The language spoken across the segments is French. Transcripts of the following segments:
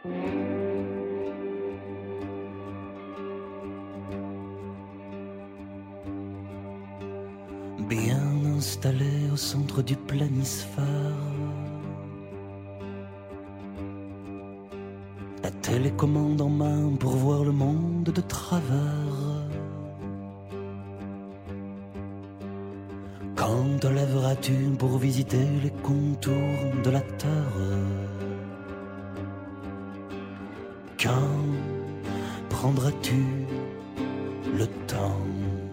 Bien installé au centre du planisphère, la télécommande en main pour voir le monde de travers. Quand te lèveras-tu pour visiter les contours de la terre? Quand prendras-tu le temps?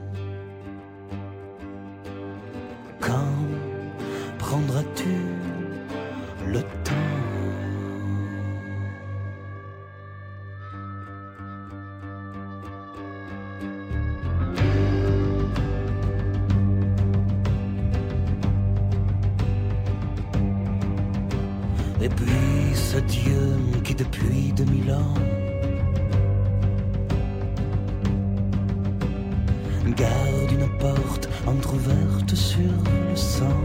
Quand prendras-tu le temps? Et puis ce Dieu qui depuis 2000 ans garde une porte entr'ouverte sur le sang.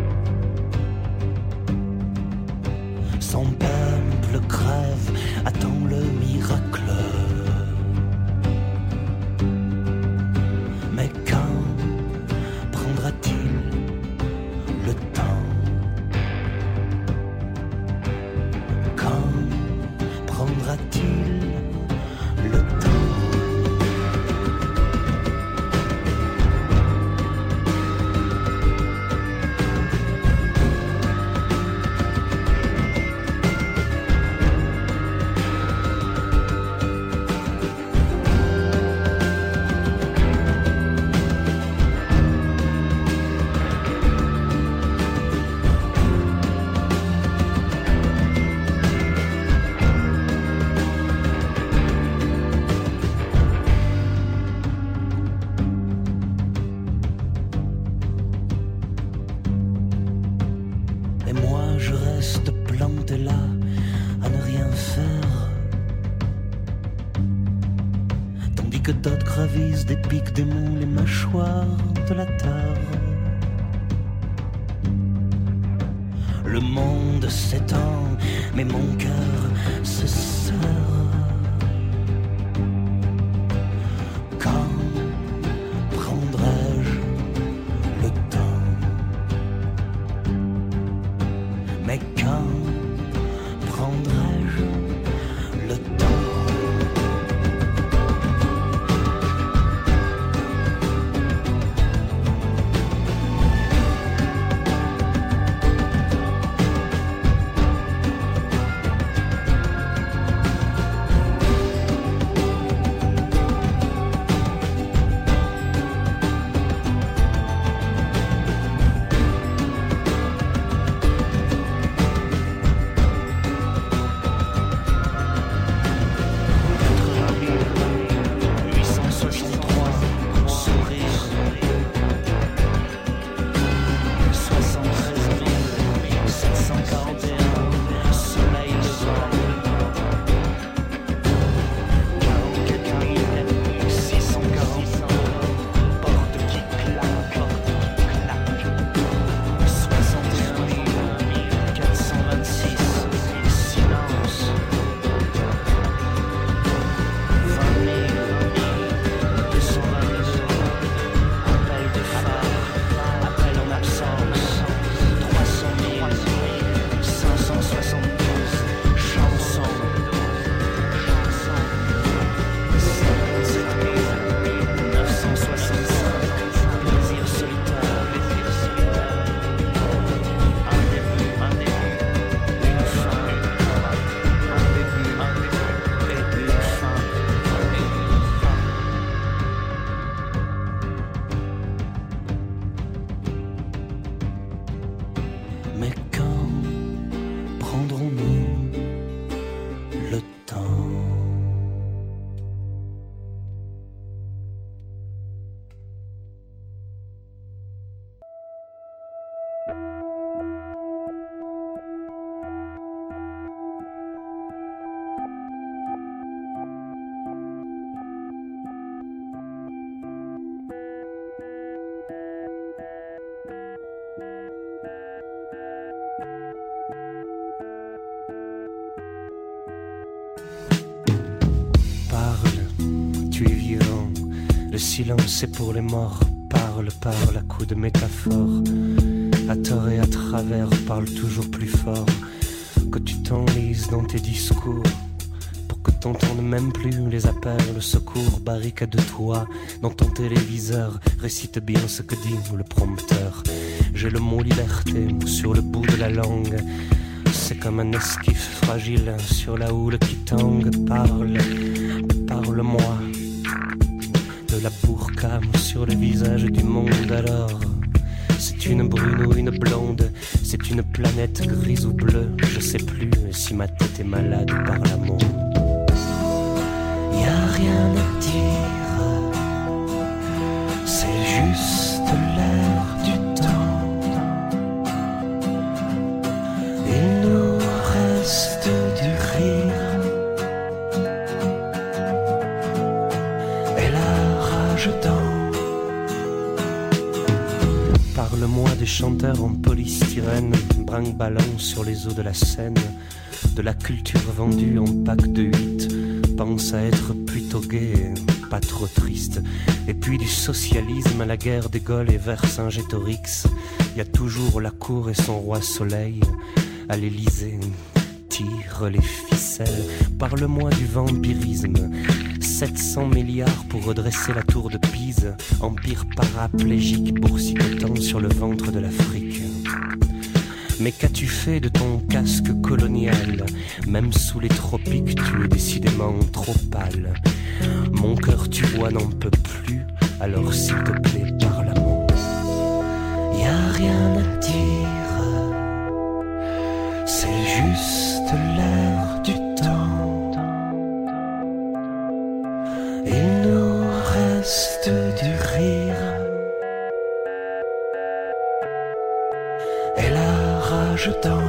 Son peuple crève, attend le miracle. Mais quand prendra-t-il le temps? Quand prendra-t-il le temps? Et moi je reste planté là à ne rien faire, tandis que d'autres gravissent des pics, des monts, les mâchoires de la terre. Le monde s'étend, mais mon cœur se serre. Quand prendrai-je le temps? Mais quand prendrai-je le temps? silence est pour les morts. Parle à coups de métaphores. À tort et à travers, parle toujours plus fort. Que tu t'enlises dans tes discours. Pour que t'entendes même plus les appels, le secours. Barricade-toi dans ton téléviseur. Récite bien ce que dit le prompteur. J'ai le mot liberté sur le bout de la langue. C'est comme un esquif fragile sur la houle qui tangue. Parle-moi de la burqa sur le visage du monde. Alors, c'est une brune ou une blonde, c'est une planète grise ou bleue. Je sais plus si ma tête est malade par l'amour. Y a rien à dire, c'est juste l'air du temps. Il nous reste du rire et la rage dans. Parle-moi des chanteurs en polystyrène, brinque-ballant sur les eaux de la Seine, de la culture vendue en pack de 8. Pense à être plutôt gai, pas trop triste. Et puis du socialisme à la guerre des Gaules et Vercingétorix. Y a toujours la cour et son roi soleil. À l'Élysée, tire les ficelles. Parle-moi du vampirisme. 700 milliards pour redresser la tour de Pise. Empire paraplégique boursicotant sur le ventre de l'Afrique. Mais qu'as-tu fait de ton casque colonial? Même sous les tropiques, tu es décidément trop pâle. Mon cœur, tu vois, n'en peut plus. Alors s'il te plaît, parle-moi. Y a rien à dire, c'est juste l'air du temps. Il nous reste du rire et la rage dans.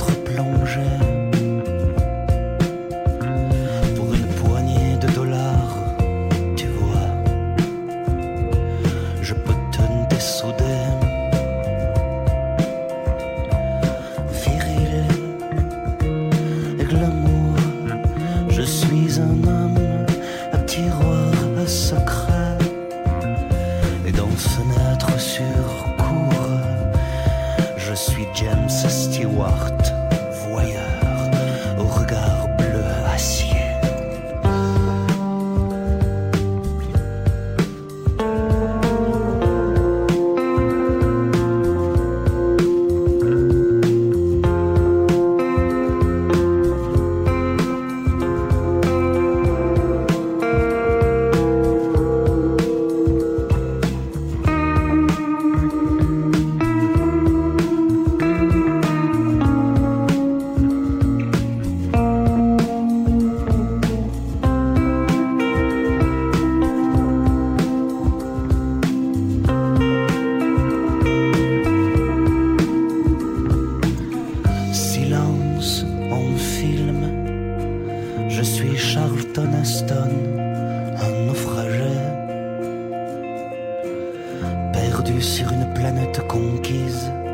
Pour une poignée de dollars sur une planète conquise